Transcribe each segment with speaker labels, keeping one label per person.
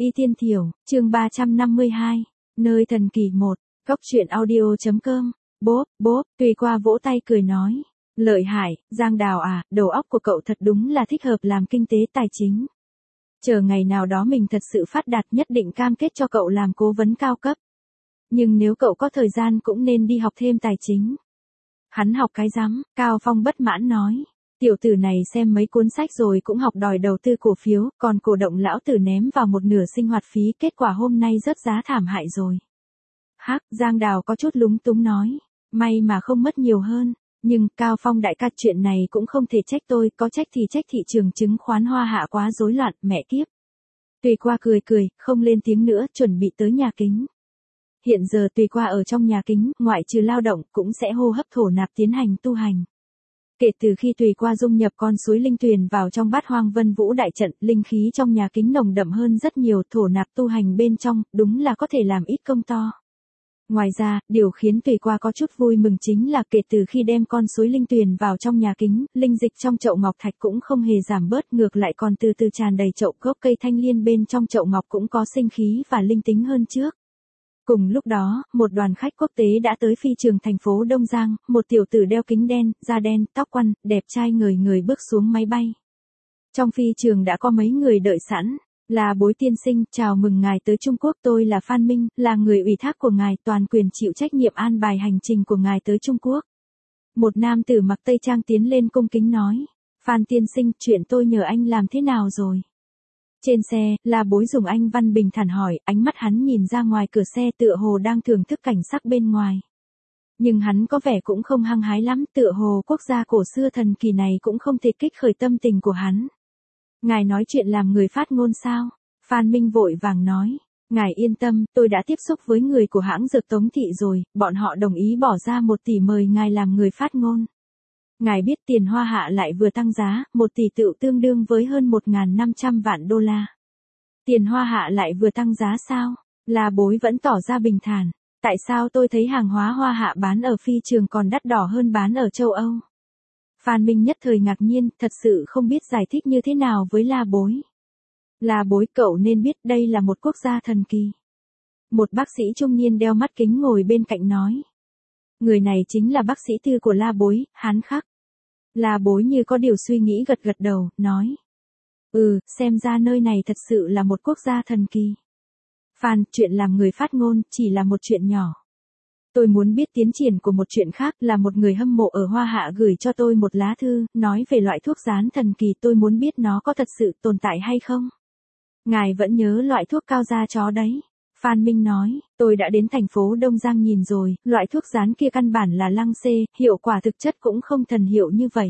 Speaker 1: Y Tiên Thiểu, chương 352, nơi thần kỳ 1, Cóc truyện audio.com, bốp, Tùy Qua vỗ tay cười nói. Lợi hại, Giang Đào à, đầu óc của cậu thật đúng là thích hợp làm kinh tế tài chính. Chờ ngày nào đó mình thật sự phát đạt nhất định cam kết cho cậu làm cố vấn cao cấp. Nhưng nếu cậu có thời gian cũng nên đi học thêm tài chính. Hắn học cái rắm, Cao Phong bất mãn nói. Tiểu tử này xem mấy cuốn sách rồi cũng học đòi đầu tư cổ phiếu, còn cổ động lão tử ném vào một nửa sinh hoạt phí, kết quả hôm nay rớt giá thảm hại rồi. Hắc, Giang Đào có chút lúng túng nói. May mà không mất nhiều hơn. Nhưng, Cao Phong đại ca, chuyện này cũng không thể trách tôi, có trách thì trách thị trường chứng khoán Hoa Hạ quá rối loạn, mẹ kiếp. Tùy Qua cười, không lên tiếng nữa, chuẩn bị tới nhà kính. Hiện giờ Tùy Qua ở trong nhà kính, ngoại trừ lao động, cũng sẽ hô hấp thổ nạp tiến hành tu hành. Kể từ khi Tùy Qua dung nhập con suối linh tuyền vào trong Bát Hoang Vân Vũ đại trận, linh khí trong nhà kính nồng đậm hơn rất nhiều, thổ nạp tu hành bên trong, đúng là có thể làm ít công to. Ngoài ra, điều khiến Tùy Qua có chút vui mừng chính là kể từ khi đem con suối linh tuyền vào trong nhà kính, linh dịch trong chậu ngọc thạch cũng không hề giảm bớt, ngược lại còn từ từ tràn đầy chậu, gốc cây thanh liên bên trong chậu ngọc cũng có sinh khí và linh tính hơn trước. Cùng lúc đó, một đoàn khách quốc tế đã tới phi trường thành phố Đông Giang, một tiểu tử đeo kính đen, da đen, tóc quăn, đẹp trai người bước xuống máy bay. Trong phi trường đã có mấy người đợi sẵn. Là Bối tiên sinh, chào mừng ngài tới Trung Quốc, tôi là Phan Minh, là người ủy thác của ngài, toàn quyền chịu trách nhiệm an bài hành trình của ngài tới Trung Quốc. Một nam tử mặc tây trang tiến lên cung kính nói. Phan tiên sinh, chuyện tôi nhờ anh làm thế nào rồi? Trên xe, là Bối dùng Anh văn bình thản hỏi, ánh mắt hắn nhìn ra ngoài cửa xe tựa hồ đang thưởng thức cảnh sắc bên ngoài. Nhưng hắn có vẻ cũng không hăng hái lắm, tựa hồ quốc gia cổ xưa thần kỳ này cũng không thể kích khởi tâm tình của hắn. Ngài nói chuyện làm người phát ngôn sao? Phan Minh vội vàng nói. Ngài yên tâm, tôi đã tiếp xúc với người của hãng dược Tống Thị rồi, bọn họ đồng ý bỏ ra 1 tỷ mời ngài làm người phát ngôn. Ngài biết tiền Hoa Hạ lại vừa tăng giá, 1 tỷ tựu tương đương với hơn 1.500 vạn đô la. Tiền Hoa Hạ lại vừa tăng giá sao? Là Bối vẫn tỏ ra bình thản. Tại sao tôi thấy hàng hóa Hoa Hạ bán ở phi trường còn đắt đỏ hơn bán ở châu Âu? Phan Minh nhất thời ngạc nhiên, thật sự không biết giải thích như thế nào với La Bối. La Bối, cậu nên biết đây là một quốc gia thần kỳ. Một bác sĩ trung niên đeo mắt kính ngồi bên cạnh nói. Người này chính là bác sĩ tư của La Bối, Hán Khắc. La Bối như có điều suy nghĩ gật đầu, nói. Xem ra nơi này thật sự là một quốc gia thần kỳ. Phan, chuyện làm người phát ngôn, chỉ là một chuyện nhỏ. Tôi muốn biết tiến triển của một chuyện khác, là một người hâm mộ ở Hoa Hạ gửi cho tôi một lá thư, nói về loại thuốc rán thần kỳ, tôi muốn biết nó có thật sự tồn tại hay không. Ngài vẫn nhớ loại thuốc cao da chó đấy. Phan Minh nói, tôi đã đến thành phố Đông Giang nhìn rồi, loại thuốc rán kia căn bản là lăng xê, hiệu quả thực chất cũng không thần hiệu như vậy.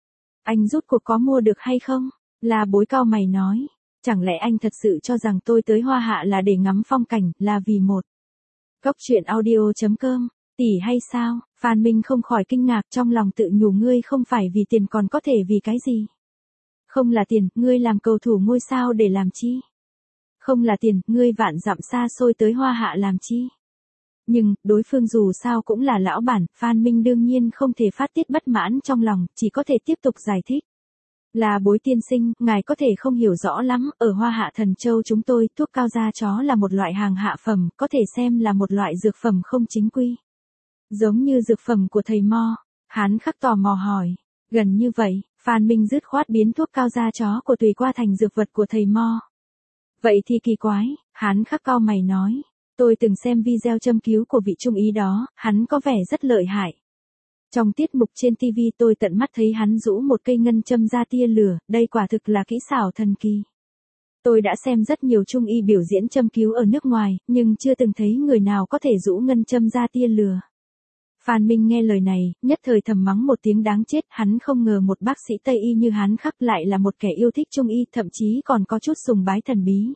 Speaker 1: Anh rút cuộc có mua được hay không? Là Bối cau mày nói, chẳng lẽ anh thật sự cho rằng tôi tới Hoa Hạ là để ngắm phong cảnh, là vì một Cóc truyện audio.com, tỷ hay sao? Phan Minh không khỏi kinh ngạc, trong lòng tự nhủ, ngươi không phải vì tiền còn có thể vì cái gì? Không là tiền, ngươi làm cầu thủ ngôi sao để làm chi? Không là tiền, ngươi vạn dặm xa xôi tới Hoa Hạ làm chi? Nhưng, đối phương dù sao cũng là lão bản, Phan Minh đương nhiên không thể phát tiết bất mãn trong lòng, chỉ có thể tiếp tục giải thích. Là Bối tiên sinh, ngài có thể không hiểu rõ lắm, ở Hoa Hạ Thần Châu chúng tôi, thuốc cao da chó là một loại hàng hạ phẩm, có thể xem là một loại dược phẩm không chính quy. Giống như dược phẩm của thầy Mo. Hán Khắc tò mò hỏi. Gần như vậy, Phan Minh dứt khoát biến thuốc cao da chó của Tùy Qua thành dược vật của thầy Mo. Vậy thì kỳ quái, Hán Khắc cau mày nói. Tôi từng xem video châm cứu của vị trung ý đó, hắn có vẻ rất lợi hại. Trong tiết mục trên TV tôi tận mắt thấy hắn rũ một cây ngân châm ra tia lửa, đây quả thực là kỹ xảo thần kỳ. Tôi đã xem rất nhiều trung y biểu diễn châm cứu ở nước ngoài, nhưng chưa từng thấy người nào có thể rũ ngân châm ra tia lửa. Phan Minh nghe lời này, nhất thời thầm mắng một tiếng đáng chết, hắn không ngờ một bác sĩ Tây y như Hán Khắc lại là một kẻ yêu thích trung y, thậm chí còn có chút sùng bái thần bí.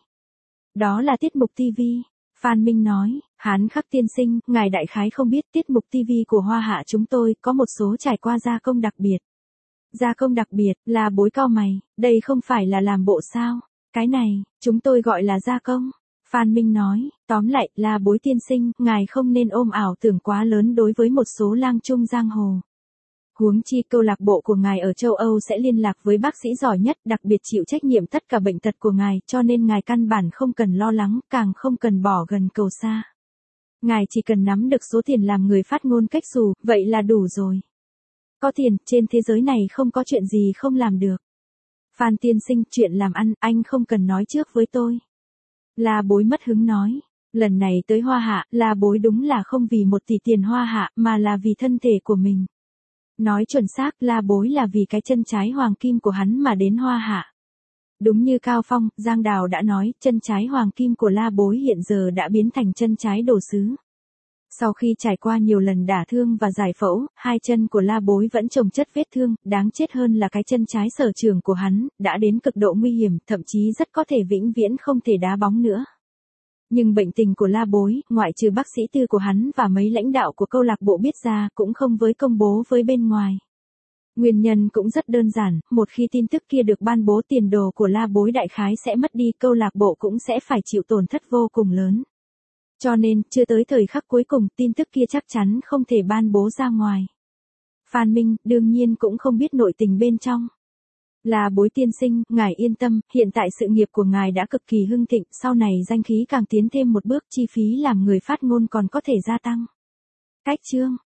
Speaker 1: Đó là tiết mục TV. Phan Minh nói, Hán Khắc tiên sinh, ngài đại khái không biết tiết mục TV của Hoa Hạ chúng tôi có một số trải qua gia công đặc biệt. Gia công đặc biệt, là Bối cau mày, đây không phải là làm bộ sao? Cái này, chúng tôi gọi là gia công. Phan Minh nói, tóm lại, là Bối tiên sinh, ngài không nên ôm ảo tưởng quá lớn đối với một số lang trung giang hồ. Huống chi câu lạc bộ của ngài ở châu Âu sẽ liên lạc với bác sĩ giỏi nhất, đặc biệt chịu trách nhiệm tất cả bệnh tật của ngài, cho nên ngài căn bản không cần lo lắng, càng không cần bỏ gần cầu xa. Ngài chỉ cần nắm được số tiền làm người phát ngôn cách xù, vậy là đủ rồi. Có tiền, trên thế giới này không có chuyện gì không làm được. Phan tiên sinh, chuyện làm ăn, anh không cần nói trước với tôi. La Bối mất hứng nói. Lần này tới Hoa Hạ, La Bối đúng là không vì 1 tỷ tiền Hoa Hạ, mà là vì thân thể của mình. Nói chuẩn xác, La Bối là vì cái chân trái hoàng kim của hắn mà đến Hoa Hạ. Đúng như Cao Phong, Giang Đào đã nói, chân trái hoàng kim của La Bối hiện giờ đã biến thành chân trái đồ sứ. Sau khi trải qua nhiều lần đả thương và giải phẫu, 2 chân của La Bối vẫn chồng chất vết thương, đáng chết hơn là cái chân trái sở trường của hắn, đã đến cực độ nguy hiểm, thậm chí rất có thể vĩnh viễn không thể đá bóng nữa. Nhưng bệnh tình của La Bối, ngoại trừ bác sĩ tư của hắn và mấy lãnh đạo của câu lạc bộ biết ra, cũng không với công bố với bên ngoài. Nguyên nhân cũng rất đơn giản, một khi tin tức kia được ban bố, tiền đồ của La Bối đại khái sẽ mất đi, câu lạc bộ cũng sẽ phải chịu tổn thất vô cùng lớn. Cho nên, chưa tới thời khắc cuối cùng, tin tức kia chắc chắn không thể ban bố ra ngoài. Phan Minh, đương nhiên cũng không biết nội tình bên trong. La Bối tiên sinh, ngài yên tâm, hiện tại sự nghiệp của ngài đã cực kỳ hưng thịnh, sau này danh khí càng tiến thêm một bước, chi phí làm người phát ngôn còn có thể gia tăng. Cách chương